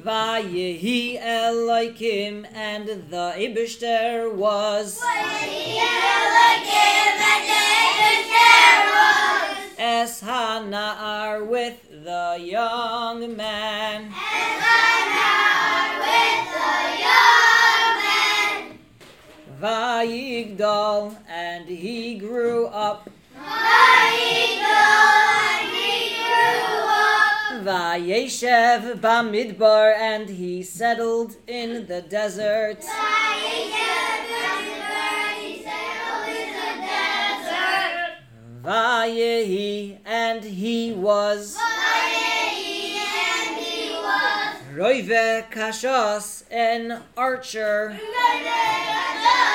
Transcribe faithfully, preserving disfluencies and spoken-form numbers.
Vayehi Elohim, and the Eibishter was. Vayehi Elohim, and the Eibishter was. Es Hana'ar, with the young man. Es Hana'ar, with the young man. Vayigdal, and he grew up. Vayigdal, and he grew up. Vayeshev Bamidbar, and he settled in the desert. Vayeshev Bamidbar, and he settled in the desert. Vayehi, and he was. Vayehi, and he was. Roive Kashos, an archer. Roive Kashos,